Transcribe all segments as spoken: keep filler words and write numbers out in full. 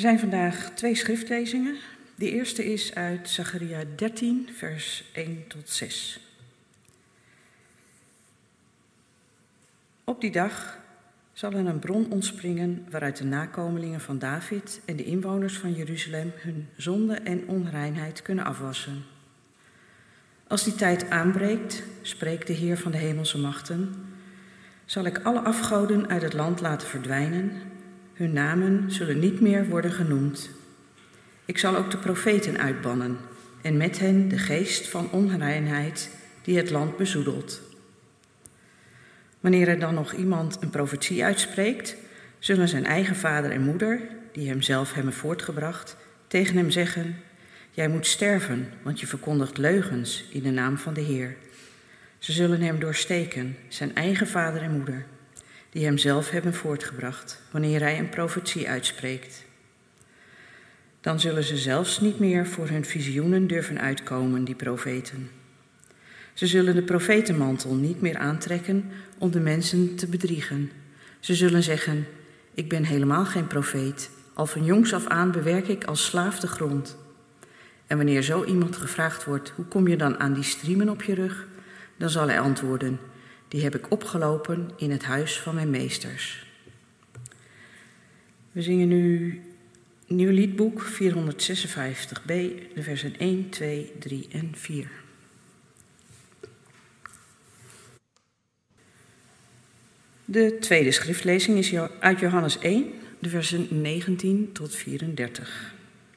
Er zijn vandaag twee schriftlezingen. De eerste is uit Zacharia dertien, vers één tot zes. Op die dag zal er een bron ontspringen waaruit de nakomelingen van David en de inwoners van Jeruzalem hun zonde en onreinheid kunnen afwassen. Als die tijd aanbreekt, spreekt de Heer van de hemelse machten, zal ik alle afgoden uit het land laten verdwijnen. Hun namen zullen niet meer worden genoemd. Ik zal ook de profeten uitbannen en met hen de geest van onreinheid die het land bezoedelt. Wanneer er dan nog iemand een profetie uitspreekt, zullen zijn eigen vader en moeder, die hem zelf hebben voortgebracht, tegen hem zeggen: jij moet sterven, want je verkondigt leugens in de naam van de Heer. Ze zullen hem doorsteken, zijn eigen vader en moeder, die hem zelf hebben voortgebracht, wanneer hij een profetie uitspreekt. Dan zullen ze zelfs niet meer voor hun visioenen durven uitkomen, die profeten. Ze zullen de profetenmantel niet meer aantrekken om de mensen te bedriegen. Ze zullen zeggen: ik ben helemaal geen profeet. Al van jongs af aan bewerk ik als slaaf de grond. En wanneer zo iemand gevraagd wordt: hoe kom je dan aan die striemen op je rug? Dan zal hij antwoorden: die heb ik opgelopen in het huis van mijn meesters. We zingen nu Nieuw Liedboek vierhonderdzesenvijftig b, de versen één, twee, drie en vier. De tweede schriftlezing is uit Johannes één, de versen negentien tot vierendertig.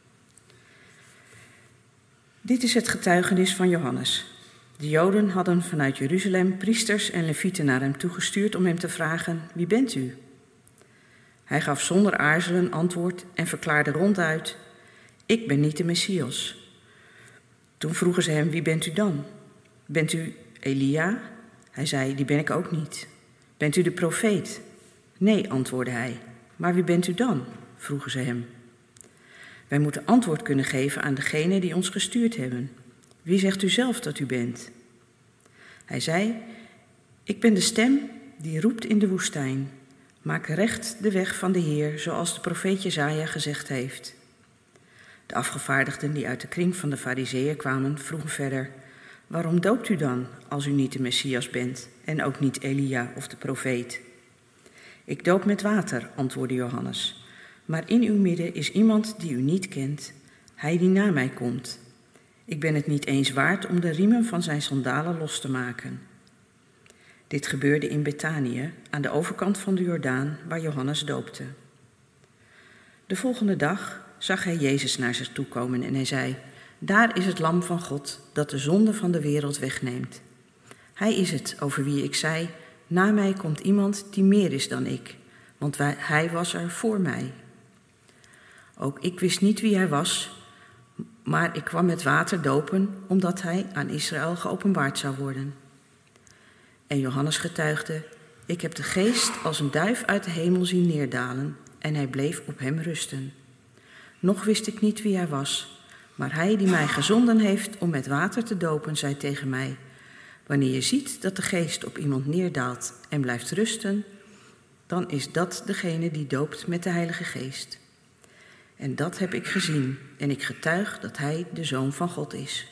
Dit is het getuigenis van Johannes. De Joden hadden vanuit Jeruzalem priesters en levieten naar hem toegestuurd om hem te vragen: wie bent u? Hij gaf zonder aarzelen antwoord en verklaarde ronduit: ik ben niet de Messias. Toen vroegen ze hem: wie bent u dan? Bent u Elia? Hij zei: die ben ik ook niet. Bent u de profeet? Nee, antwoordde hij. Maar wie bent u dan? Vroegen ze hem. Wij moeten antwoord kunnen geven aan degene die ons gestuurd hebben. Wie zegt u zelf dat u bent? Hij zei: ik ben de stem die roept in de woestijn. Maak recht de weg van de Heer, zoals de profeet Jesaja gezegd heeft. De afgevaardigden die uit de kring van de Farizeeën kwamen, vroegen verder: waarom doopt u dan, als u niet de Messias bent en ook niet Elia of de profeet? Ik doop met water, antwoordde Johannes. Maar in uw midden is iemand die u niet kent, hij die na mij komt. Ik ben het niet eens waard om de riemen van zijn sandalen los te maken. Dit gebeurde in Betanië, aan de overkant van de Jordaan, waar Johannes doopte. De volgende dag zag hij Jezus naar zich toe komen en hij zei: daar is het lam van God dat de zonde van de wereld wegneemt. Hij is het over wie ik zei: na mij komt iemand die meer is dan ik, want wij, hij was er voor mij. Ook ik wist niet wie hij was, maar ik kwam met water dopen, omdat hij aan Israël geopenbaard zou worden. En Johannes getuigde: ik heb de geest als een duif uit de hemel zien neerdalen, en hij bleef op hem rusten. Nog wist ik niet wie hij was, maar hij die mij gezonden heeft om met water te dopen, zei tegen mij: wanneer je ziet dat de geest op iemand neerdaalt en blijft rusten, dan is dat degene die doopt met de Heilige Geest. En dat heb ik gezien, en ik getuig dat hij de Zoon van God is.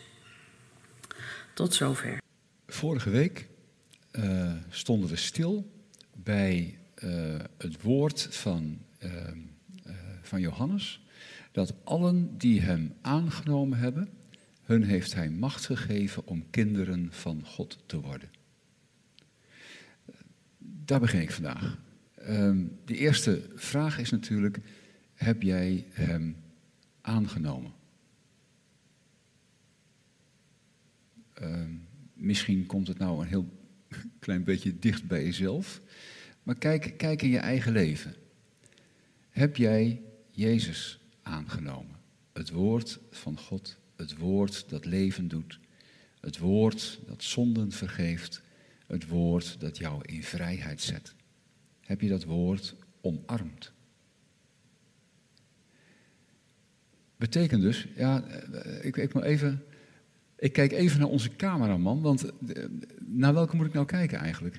Tot zover. Vorige week uh, stonden we stil bij uh, het woord van, uh, uh, van Johannes, dat allen die hem aangenomen hebben, hun heeft hij macht gegeven om kinderen van God te worden. Daar begin ik vandaag. Um, de eerste vraag is natuurlijk: heb jij hem aangenomen? Um, misschien komt het nou een heel klein beetje dicht bij jezelf, maar kijk, kijk in je eigen leven. Heb jij Jezus aangenomen? Het woord van God, het woord dat leven doet, het woord dat zonden vergeeft, het woord dat jou in vrijheid zet. Heb je dat woord omarmd? Betekent dus, ja, ik, ik, moet even, ik kijk even naar onze cameraman, want naar welke moet ik nou kijken eigenlijk?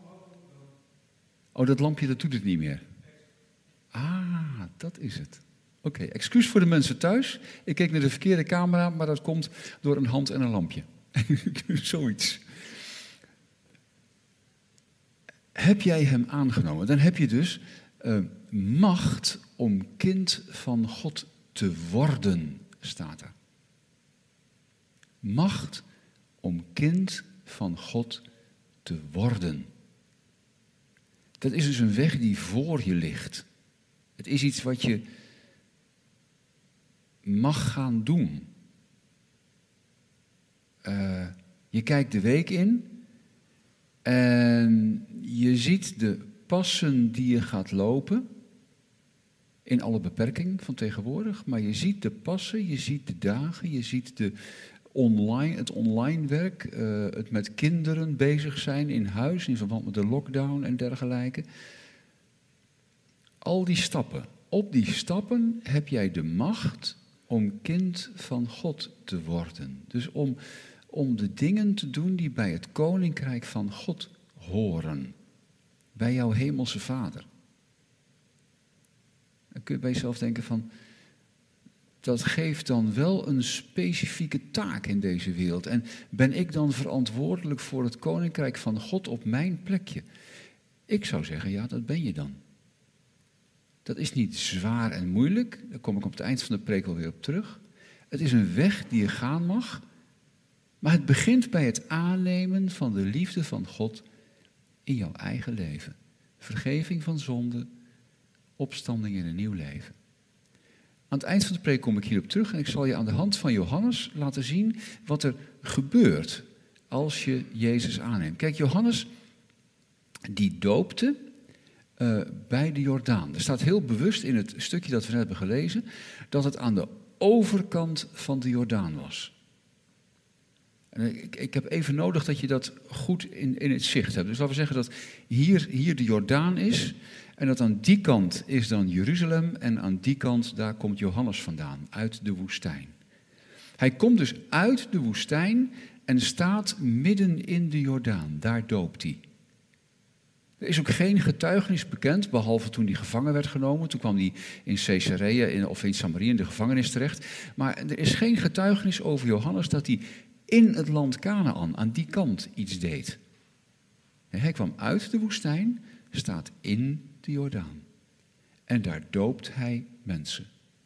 Oh, dat lampje, dat doet het niet meer. Ah, dat is het. Oké, okay, excuus voor de mensen thuis. Ik keek naar de verkeerde camera, maar dat komt door een hand en een lampje. Zoiets. Heb jij hem aangenomen? Dan heb je dus uh, macht om kind van God te worden, staat er. Macht om kind van God te worden. Dat is dus een weg die voor je ligt. Het is iets wat je mag gaan doen. Uh, je kijkt de week in en je ziet de passen die je gaat lopen, in alle beperking van tegenwoordig, maar je ziet de passen, je ziet de dagen, je ziet de online, het online werk, uh, het met kinderen bezig zijn in huis, in verband met de lockdown en dergelijke. Al die stappen, op die stappen heb jij de macht om kind van God te worden. Dus om, om de dingen te doen die bij het koninkrijk van God horen. Bij jouw hemelse Vader. Dan kun je bij jezelf denken van, dat geeft dan wel een specifieke taak in deze wereld. En ben ik dan verantwoordelijk voor het koninkrijk van God op mijn plekje? Ik zou zeggen, ja, dat ben je dan. Dat is niet zwaar en moeilijk. Daar kom ik op het eind van de preek alweer op terug. Het is een weg die je gaan mag. Maar het begint bij het aannemen van de liefde van God in jouw eigen leven. Vergeving van zonde, opstanding in een nieuw leven. Aan het eind van de preek kom ik hierop terug en ik zal je aan de hand van Johannes laten zien wat er gebeurt als je Jezus aanneemt. Kijk, Johannes, die doopte uh, bij de Jordaan. Er staat heel bewust in het stukje dat we net hebben gelezen, dat het aan de overkant van de Jordaan was. En ik, ik heb even nodig dat je dat goed in, in het zicht hebt. Dus laten we zeggen dat hier, hier de Jordaan is. En dat aan die kant is dan Jeruzalem. En aan die kant, daar komt Johannes vandaan, uit de woestijn. Hij komt dus uit de woestijn en staat midden in de Jordaan. Daar doopt hij. Er is ook geen getuigenis bekend, behalve toen hij gevangen werd genomen. Toen kwam hij in Caesarea in, of in Samaria in de gevangenis terecht. Maar er is geen getuigenis over Johannes dat hij in het land Kanaan aan die kant iets deed. Hij kwam uit de woestijn, staat in de Jordaan. En daar doopt hij mensen.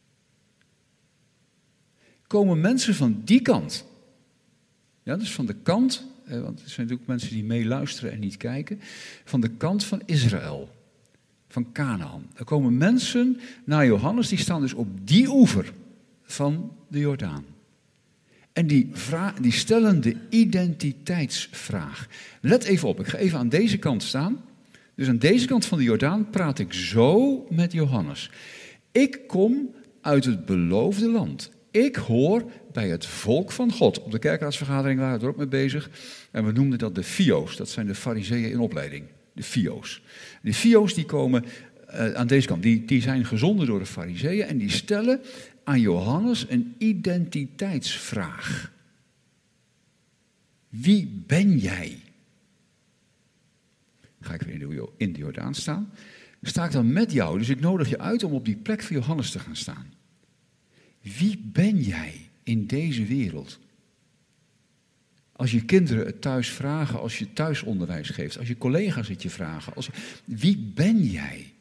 Komen mensen van die kant, ja, dus van de kant, want er zijn natuurlijk mensen die meeluisteren en niet kijken, van de kant van Israël, van Kanaan. Er komen mensen naar Johannes, die staan dus op die oever van de Jordaan. En die, vraag, die stellen de identiteitsvraag. Let even op, ik ga even aan deze kant staan. Dus aan deze kant van de Jordaan praat ik zo met Johannes. Ik kom uit het beloofde land. Ik hoor bij het volk van God. Op de kerkraadsvergadering waren we er ook mee bezig. En we noemden dat de Fio's. Dat zijn de Farizeeën in opleiding. De Fio's. De Fio's die komen uh, aan deze kant. Die, die zijn gezonden door de Farizeeën. En die stellen aan Johannes een identiteitsvraag. Wie ben jij? Ga ik weer in de Jordaan staan. Sta ik dan met jou, dus ik nodig je uit om op die plek van Johannes te gaan staan. Wie ben jij in deze wereld? Als je kinderen het thuis vragen, als je thuisonderwijs geeft, als je collega's het je vragen. Als, wie ben jij?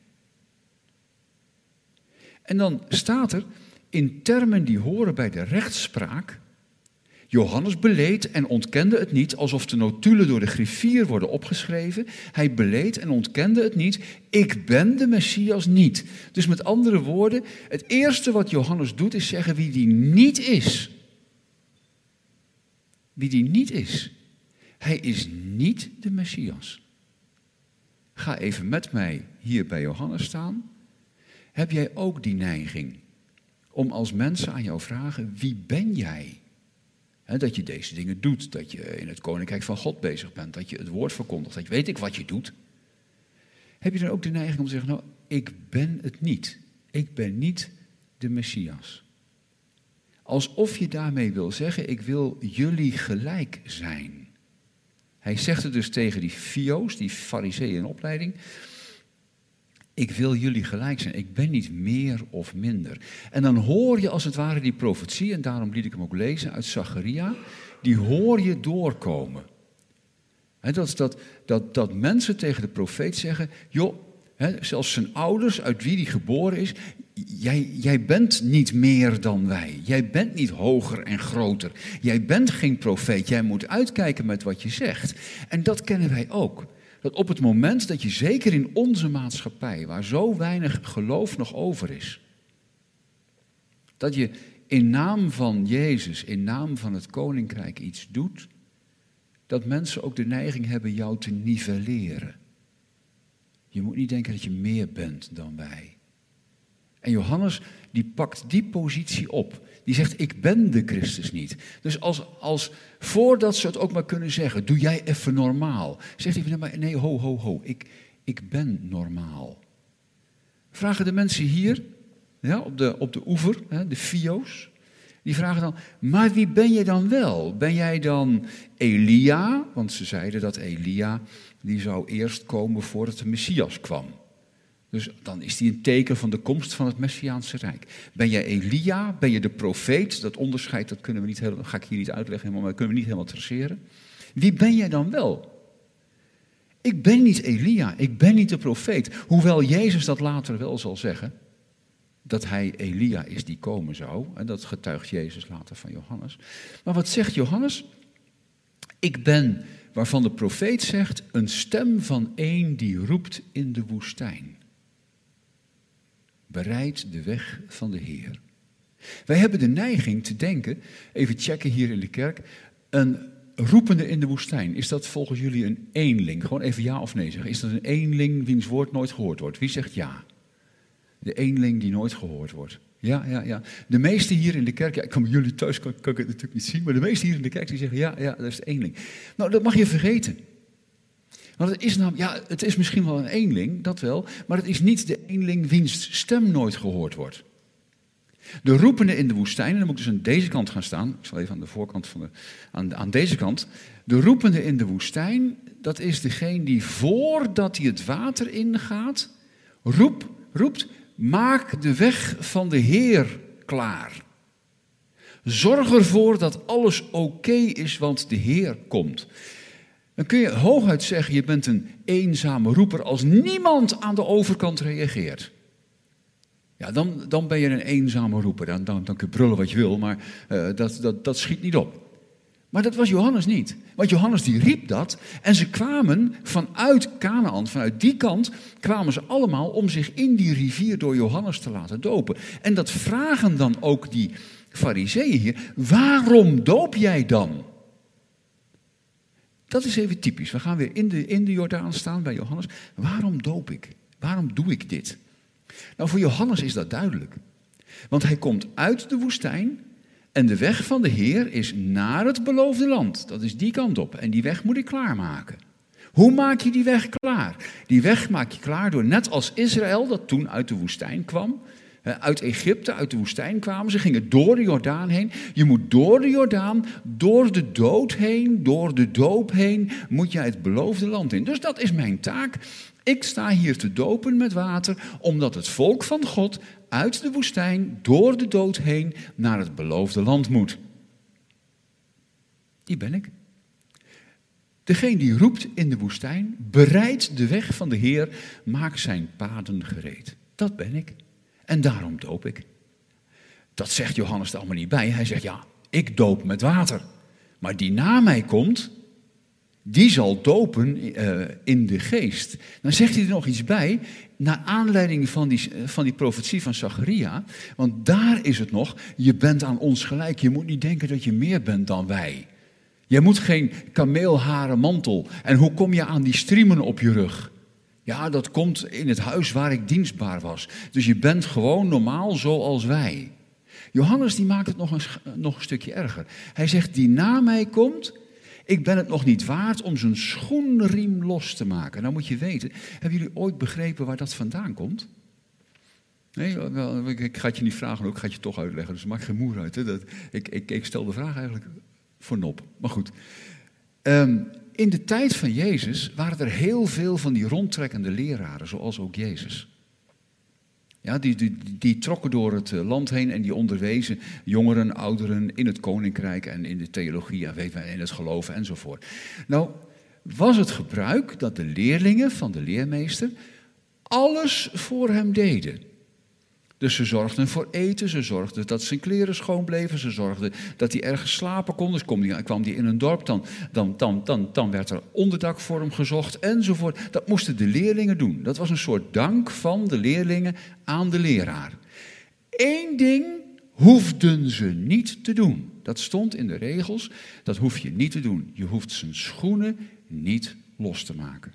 En dan staat er in termen die horen bij de rechtspraak. Johannes beleed en ontkende het niet, alsof de notulen door de griffier worden opgeschreven. Hij beleed en ontkende het niet. Ik ben de Messias niet. Dus met andere woorden, het eerste wat Johannes doet is zeggen wie die niet is. Wie die niet is. Hij is niet de Messias. Ga even met mij hier bij Johannes staan. Heb jij ook die neiging om als mensen aan jou vragen, wie ben jij? He, dat je deze dingen doet, dat je in het koninkrijk van God bezig bent, dat je het woord verkondigt, dat je weet ik wat je doet. Heb je dan ook de neiging om te zeggen, nou, ik ben het niet. Ik ben niet de Messias. Alsof je daarmee wil zeggen, ik wil jullie gelijk zijn. Hij zegt het dus tegen die Fio's, die Farizeeën in opleiding. Ik wil jullie gelijk zijn. Ik ben niet meer of minder. En dan hoor je als het ware die profetie, en daarom liet ik hem ook lezen uit Zacharia, die hoor je doorkomen. He, dat, dat, dat, dat mensen tegen de profeet zeggen, joh, he, zelfs zijn ouders, uit wie die geboren is, jij, jij bent niet meer dan wij. Jij bent niet hoger en groter. Jij bent geen profeet. Jij moet uitkijken met wat je zegt. En dat kennen wij ook. Dat op het moment dat je, zeker in onze maatschappij, waar zo weinig geloof nog over is, dat je in naam van Jezus, in naam van het koninkrijk iets doet, dat mensen ook de neiging hebben jou te nivelleren. Je moet niet denken dat je meer bent dan wij. En Johannes, die pakt die positie op. Die zegt, ik ben de Christus niet. Dus als, als voordat ze het ook maar kunnen zeggen, doe jij even normaal. Zegt hij, nee, nee ho, ho, ho, ik, ik ben normaal. Vragen de mensen hier, ja, op de, op de oever, hè, de fio's, die vragen dan, maar wie ben je dan wel? Ben jij dan Elia? Want ze zeiden dat Elia, die zou eerst komen voordat de Messias kwam. Dus dan is die een teken van de komst van het Messiaanse Rijk. Ben jij Elia? Ben je de profeet? Dat onderscheid, dat kunnen we niet helemaal, ga ik hier niet uitleggen, helemaal, maar dat kunnen we niet helemaal traceren. Wie ben jij dan wel? Ik ben niet Elia, ik ben niet de profeet. Hoewel Jezus dat later wel zal zeggen, dat hij Elia is die komen zou. En dat getuigt Jezus later van Johannes. Maar wat zegt Johannes? Ik ben, waarvan de profeet zegt, een stem van één die roept in de woestijn. Bereid de weg van de Heer. Wij hebben de neiging te denken, even checken hier in de kerk, een roepende in de woestijn. Is dat volgens jullie een eenling? Gewoon even ja of nee zeggen. Is dat een eenling wiens woord nooit gehoord wordt? Wie zegt ja? De eenling die nooit gehoord wordt. Ja, ja, ja. De meesten hier in de kerk, ja, ik kan bij jullie thuis, kan, kan ik het natuurlijk niet zien, maar de meesten hier in de kerk die zeggen, ja, ja, dat is de eenling. Nou, dat mag je vergeten. Want het is, namelijk, ja, het is misschien wel een eenling, dat wel, maar het is niet de eenling wiens stem nooit gehoord wordt. De roepende in de woestijn, en dan moet ik dus aan deze kant gaan staan, ik zal even aan de voorkant van de, aan, aan deze kant. De roepende in de woestijn, dat is degene die voordat hij het water ingaat, roep, roept, maak de weg van de Heer klaar. Zorg ervoor dat alles oké is, want de Heer komt. Dan kun je hooguit zeggen, je bent een eenzame roeper als niemand aan de overkant reageert. Ja, dan, dan ben je een eenzame roeper. Dan, dan, dan kun je brullen wat je wil, maar uh, dat, dat, dat schiet niet op. Maar dat was Johannes niet. Want Johannes die riep dat en ze kwamen vanuit Kanaän, vanuit die kant, kwamen ze allemaal om zich in die rivier door Johannes te laten dopen. En dat vragen dan ook die fariseeën hier, waarom doop jij dan? Dat is even typisch. We gaan weer in de, in de Jordaan staan bij Johannes. Waarom doop ik? Waarom doe ik dit? Nou, voor Johannes is dat duidelijk. Want hij komt uit de woestijn en de weg van de Heer is naar het beloofde land. Dat is die kant op. En die weg moet ik klaarmaken. Hoe maak je die weg klaar? Die weg maak je klaar door, net als Israël, dat toen uit de woestijn kwam, uit Egypte, uit de woestijn kwamen. Ze gingen door de Jordaan heen. Je moet door de Jordaan, door de dood heen, door de doop heen, moet je het beloofde land in. Dus dat is mijn taak. Ik sta hier te dopen met water, omdat het volk van God uit de woestijn, door de dood heen, naar het beloofde land moet. Die ben ik. Degene die roept in de woestijn, bereid de weg van de Heer, maak zijn paden gereed. Dat ben ik. En daarom doop ik. Dat zegt Johannes er allemaal niet bij. Hij zegt, ja, ik doop met water. Maar die na mij komt, die zal dopen uh, in de geest. Dan zegt hij er nog iets bij, naar aanleiding van die, van die profetie van Zacharia. Want daar is het nog, je bent aan ons gelijk. Je moet niet denken dat je meer bent dan wij. Je moet geen kameelharen mantel. En hoe kom je aan die striemen op je rug? Ja, dat komt in het huis waar ik dienstbaar was. Dus je bent gewoon normaal zoals wij. Johannes die maakt het nog een, nog een stukje erger. Hij zegt, die na mij komt, ik ben het nog niet waard om zijn schoenriem los te maken. Nou moet je weten, hebben jullie ooit begrepen waar dat vandaan komt? Nee, wel, ik ga het je niet vragen, ook, ik ga het je toch uitleggen. Dus maak geen moer uit. Hè? Dat, ik, ik, ik stel de vraag eigenlijk voor nop. Maar goed. Um, In de tijd van Jezus waren er heel veel van die rondtrekkende leraren, zoals ook Jezus. Ja, die, die, die trokken door het land heen en die onderwezen jongeren, ouderen in het koninkrijk en in de theologie en weet in het geloof enzovoort. Nou, was het gebruik dat de leerlingen van de leermeester alles voor hem deden. Dus ze zorgden voor eten, ze zorgden dat zijn kleren schoon bleven, ze zorgden dat hij ergens slapen kon. Dus kwam hij, kwam hij in een dorp, dan, dan, dan, dan, dan werd er onderdak voor hem gezocht enzovoort. Dat moesten de leerlingen doen. Dat was een soort dank van de leerlingen aan de leraar. Eén ding hoefden ze niet te doen. Dat stond in de regels, dat hoef je niet te doen. Je hoeft zijn schoenen niet los te maken.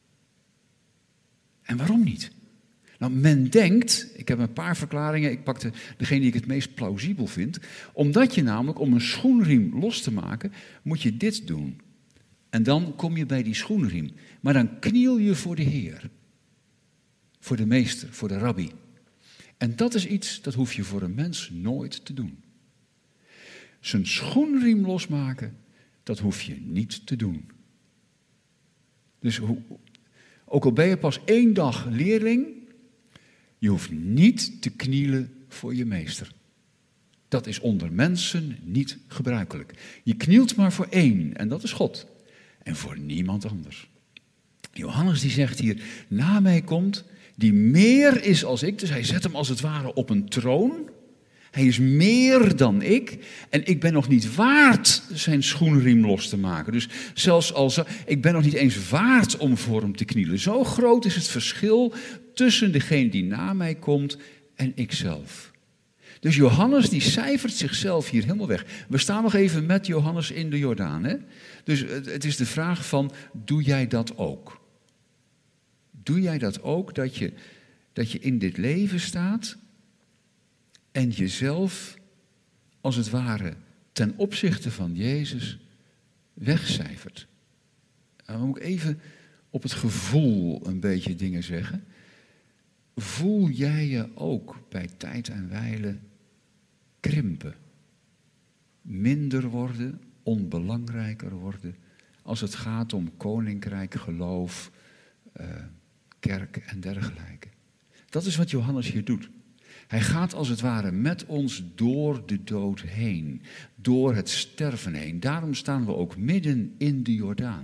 En waarom niet? Nou, men denkt, ik heb een paar verklaringen, ik pak de, degene die ik het meest plausibel vind. Omdat je namelijk, om een schoenriem los te maken, moet je dit doen. En dan kom je bij die schoenriem. Maar dan kniel je voor de Heer. Voor de meester, voor de rabbi. En dat is iets, dat hoef je voor een mens nooit te doen. Zijn schoenriem losmaken, dat hoef je niet te doen. Dus hoe, ook al ben je pas één dag leerling, je hoeft niet te knielen voor je meester. Dat is onder mensen niet gebruikelijk. Je knielt maar voor één, en dat is God. En voor niemand anders. Johannes die zegt hier, na mij komt, die meer is als ik. Dus hij zet hem als het ware op een troon. Hij is meer dan ik. En ik ben nog niet waard zijn schoenriem los te maken. Dus zelfs als ik ben nog niet eens waard om voor hem te knielen. Zo groot is het verschil tussen degene die na mij komt en ikzelf. Dus Johannes die cijfert zichzelf hier helemaal weg. We staan nog even met Johannes in de Jordaan. Hè? Dus het is de vraag van, doe jij dat ook? Doe jij dat ook, dat je, dat je in dit leven staat en jezelf, als het ware, ten opzichte van Jezus wegcijfert? En dan moet ik even op het gevoel een beetje dingen zeggen. Voel jij je ook bij tijd en wijle krimpen? Minder worden, onbelangrijker worden, als het gaat om koninkrijk, geloof, uh, kerk en dergelijke. Dat is wat Johannes hier doet. Hij gaat als het ware met ons door de dood heen, door het sterven heen. Daarom staan we ook midden in de Jordaan.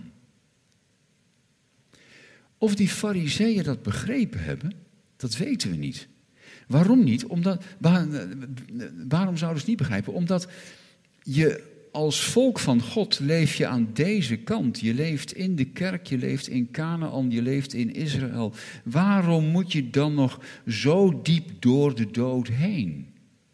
Of die farizeeën dat begrepen hebben, dat weten we niet. Waarom niet? Omdat, waar, waarom zouden ze het niet begrijpen? Omdat je als volk van God leef je aan deze kant. Je leeft in de kerk, je leeft in Kanaan, je leeft in Israël. Waarom moet je dan nog zo diep door de dood heen?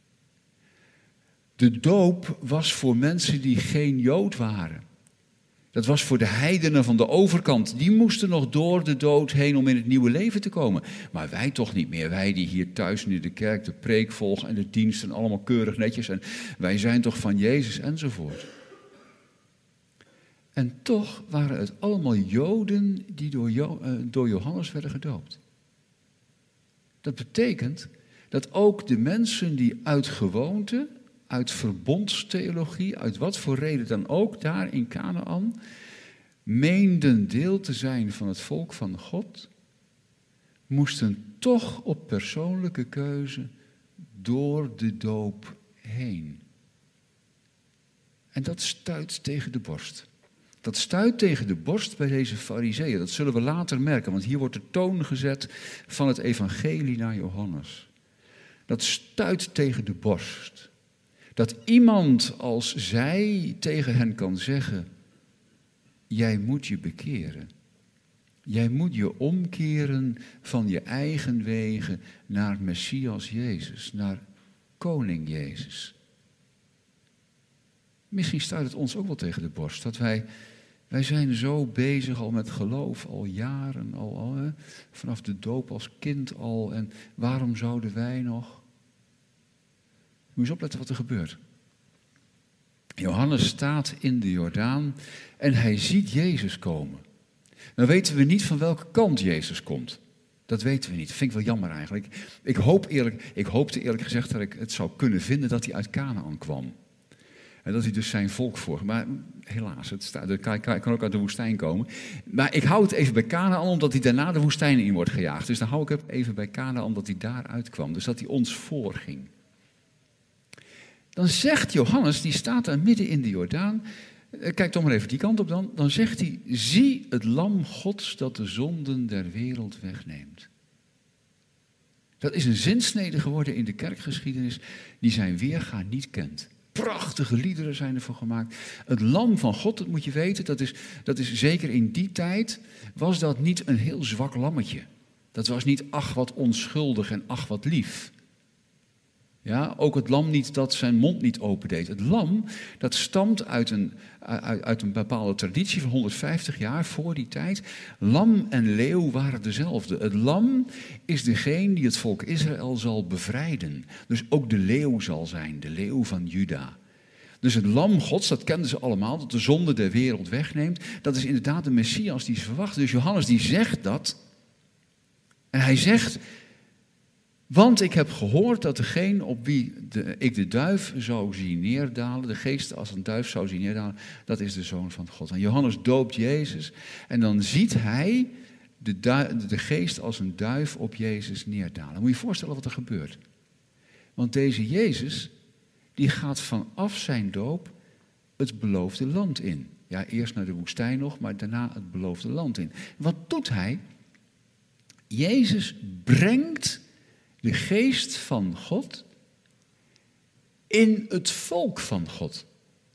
De doop was voor mensen die geen Jood waren. Dat was voor de heidenen van de overkant. Die moesten nog door de dood heen om in het nieuwe leven te komen. Maar wij toch niet meer. Wij die hier thuis nu de kerk, de preek volgen en de diensten allemaal keurig netjes. En wij zijn toch van Jezus enzovoort. En toch waren het allemaal Joden die door, jo- uh, door Johannes werden gedoopt. Dat betekent dat ook de mensen die uit gewoonte, uit verbondstheologie, uit wat voor reden dan ook, daar in Kanaan, meenden deel te zijn van het volk van God, moesten toch op persoonlijke keuze door de doop heen. En dat stuit tegen de borst. Dat stuit tegen de borst bij deze farizeeën. Dat zullen we later merken, want hier wordt de toon gezet van het evangelie naar Johannes. Dat stuit tegen de borst. Dat iemand als zij tegen hen kan zeggen, jij moet je bekeren. Jij moet je omkeren van je eigen wegen naar Messias Jezus, naar Koning Jezus. Misschien stuit het ons ook wel tegen de borst, dat wij, wij zijn zo bezig al met geloof, al jaren, al, al hè, vanaf de doop als kind al, en waarom zouden wij nog? Moet je eens opletten wat er gebeurt. Johannes staat in de Jordaan en hij ziet Jezus komen. Nou weten we niet van welke kant Jezus komt. Dat weten we niet. Dat vind ik wel jammer eigenlijk. Ik, hoop eerlijk, ik hoopte eerlijk gezegd dat ik het zou kunnen vinden dat hij uit Kanaan kwam. En dat hij dus zijn volk voor. Maar helaas, het staat, het kan, kan ook uit de woestijn komen. Maar ik hou het even bij Kanaan, omdat hij daarna de woestijn in wordt gejaagd. Dus dan hou ik het even bij Kanaan, omdat hij daar uitkwam. Dus dat hij ons voorging. Dan zegt Johannes, die staat daar midden in de Jordaan. Kijk toch maar even die kant op dan. Dan zegt hij, zie het lam Gods dat de zonden der wereld wegneemt. Dat is een zinsnede geworden in de kerkgeschiedenis die zijn weerga niet kent. Prachtige liederen zijn ervoor gemaakt. Het lam van God, dat moet je weten, dat is, dat is zeker in die tijd, was dat niet een heel zwak lammetje. Dat was niet ach wat onschuldig en ach wat lief. Ja, ook het lam niet dat zijn mond niet opendeed. Het lam, dat stamt uit een, uit, uit een bepaalde traditie van honderdvijftig jaar voor die tijd. Lam en leeuw waren dezelfde. Het lam is degene die het volk Israël zal bevrijden. Dus ook de leeuw zal zijn, de leeuw van Juda. Dus het lam Gods, dat kenden ze allemaal, dat de zonde der wereld wegneemt. Dat is inderdaad de Messias die ze verwachten. Dus Johannes die zegt dat. En hij zegt, want ik heb gehoord dat degene op wie de, ik de duif zou zien neerdalen, de geest als een duif zou zien neerdalen, dat is de Zoon van God. En Johannes doopt Jezus en dan ziet hij de, du, de geest als een duif op Jezus neerdalen. Moet je je voorstellen wat er gebeurt. Want deze Jezus, die gaat vanaf zijn doop het beloofde land in. Ja, eerst naar de woestijn nog, maar daarna het beloofde land in. Wat doet hij? Jezus brengt de geest van God in het volk van God.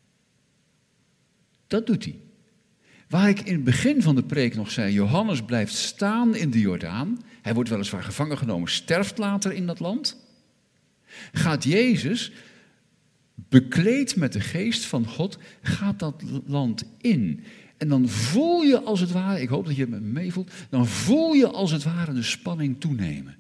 Dat doet hij. Waar ik in het begin van de preek nog zei, Johannes blijft staan in de Jordaan. Hij wordt weliswaar gevangen genomen, sterft later in dat land. Gaat Jezus, bekleed met de geest van God, gaat dat land in. En dan voel je als het ware, ik hoop dat je het met me meevoelt, dan voel je als het ware de spanning toenemen.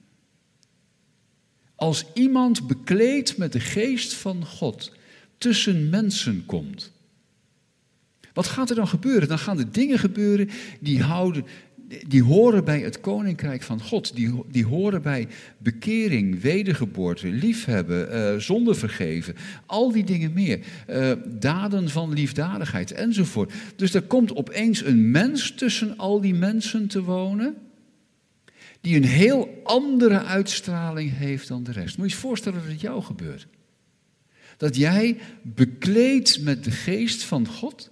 Als iemand bekleed met de geest van God tussen mensen komt. Wat gaat er dan gebeuren? Dan gaan er dingen gebeuren die, houden, die horen bij het koninkrijk van God. Die, die horen bij bekering, wedergeboorte, liefhebben, uh, zonde vergeven. Al die dingen meer. Uh, daden van liefdadigheid enzovoort. Dus er komt opeens een mens tussen al die mensen te wonen, die een heel andere uitstraling heeft dan de rest. Moet je je voorstellen dat het jou gebeurt. Dat jij bekleed met de geest van God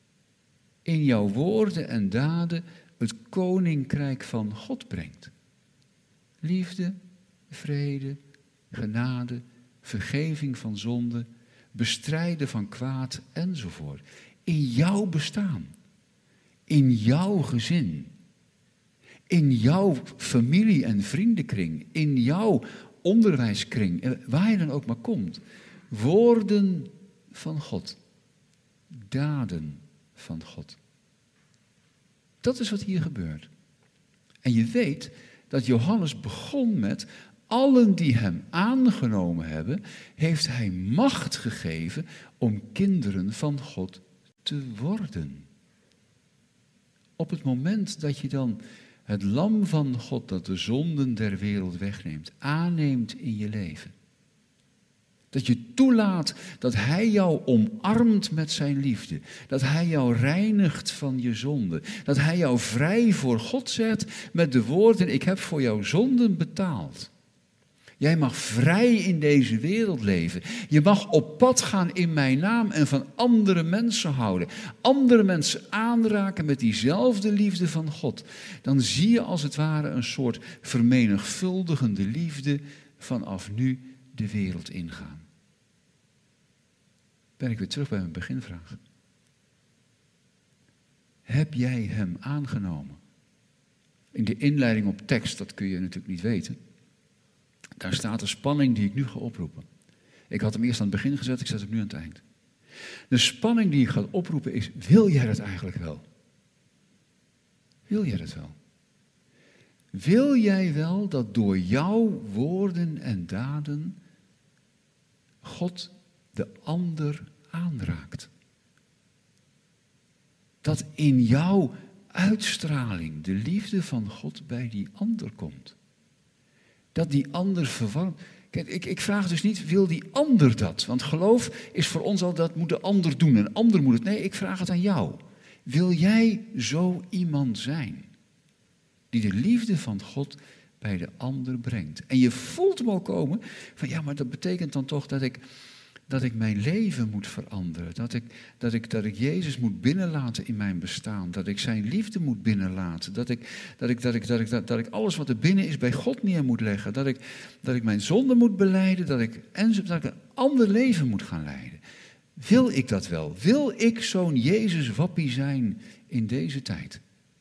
in jouw woorden en daden het koninkrijk van God brengt. Liefde, vrede, genade, vergeving van zonde, bestrijden van kwaad enzovoort. In jouw bestaan, in jouw gezin, in jouw familie- en vriendenkring, in jouw onderwijskring, waar je dan ook maar komt. Woorden van God, daden van God. Dat is wat hier gebeurt. En je weet dat Johannes begon met, allen die hem aangenomen hebben, heeft hij macht gegeven om kinderen van God te worden. Op het moment dat je dan het lam van God dat de zonden der wereld wegneemt, aanneemt in je leven. Dat je toelaat dat hij jou omarmt met zijn liefde. Dat hij jou reinigt van je zonde. Dat hij jou vrij voor God zet met de woorden, ik heb voor jouw zonden betaald. Jij mag vrij in deze wereld leven. Je mag op pad gaan in mijn naam en van andere mensen houden. Andere mensen aanraken met diezelfde liefde van God. Dan zie je als het ware een soort vermenigvuldigende liefde vanaf nu de wereld ingaan. Ben ik weer terug bij mijn beginvraag. Heb jij hem aangenomen? In de inleiding op tekst, dat kun je natuurlijk niet weten. Daar staat de spanning die ik nu ga oproepen. Ik had hem eerst aan het begin gezet, ik zet hem nu aan het eind. De spanning die ik ga oproepen is, wil jij dat eigenlijk wel? Wil jij dat wel? Wil jij wel dat door jouw woorden en daden God de ander aanraakt? Dat in jouw uitstraling de liefde van God bij die ander komt. Dat die ander verwarmt. Kijk, ik, ik vraag dus niet, wil die ander dat? Want geloof is voor ons al, dat moet de ander doen. Een ander moet het. Nee, ik vraag het aan jou. Wil jij zo iemand zijn? Die de liefde van God bij de ander brengt. En je voelt hem al komen van, ja, maar dat betekent dan toch dat ik, dat ik mijn leven moet veranderen. Dat ik, dat, ik, dat ik Jezus moet binnenlaten in mijn bestaan. Dat ik zijn liefde moet binnenlaten. Dat ik, dat ik, dat ik, dat ik, dat, dat ik alles wat er binnen is bij God neer moet leggen. Dat ik, dat ik mijn zonde moet belijden. Dat ik, en dat ik een ander leven moet gaan leiden. Wil ik dat wel? Wil ik zo'n Jezus-wappie zijn in deze tijd?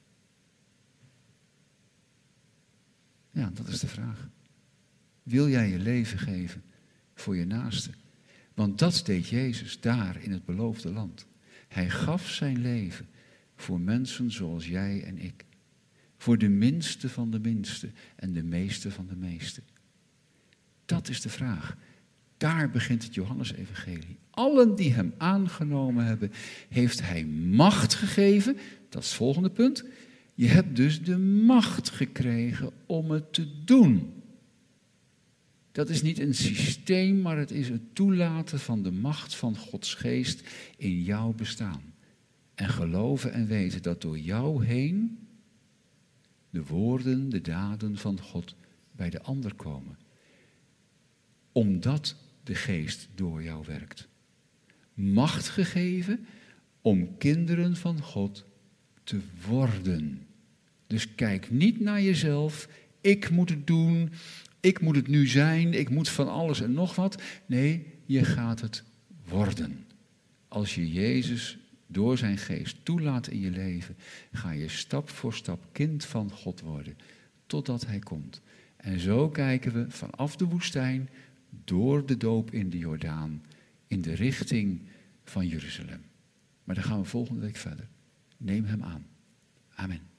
Ja, dat is de vraag. Wil jij je leven geven voor je naaste? Want dat deed Jezus daar in het beloofde land. Hij gaf zijn leven voor mensen zoals jij en ik. Voor de minste van de minste en de meeste van de meeste. Dat is de vraag. Daar begint het Johannesevangelie. Allen die hem aangenomen hebben, heeft hij macht gegeven. Dat is het volgende punt. Je hebt dus de macht gekregen om het te doen. Dat is niet een systeem, maar het is het toelaten van de macht van Gods geest in jouw bestaan. En geloven en weten dat door jou heen de woorden, de daden van God bij de ander komen. Omdat de geest door jou werkt. Macht gegeven om kinderen van God te worden. Dus kijk niet naar jezelf, ik moet het doen, ik moet het nu zijn, ik moet van alles en nog wat. Nee, je gaat het worden. Als je Jezus door zijn geest toelaat in je leven, ga je stap voor stap kind van God worden, totdat hij komt. En zo kijken we vanaf de woestijn, door de doop in de Jordaan, in de richting van Jeruzalem. Maar dan gaan we volgende week verder. Neem hem aan. Amen.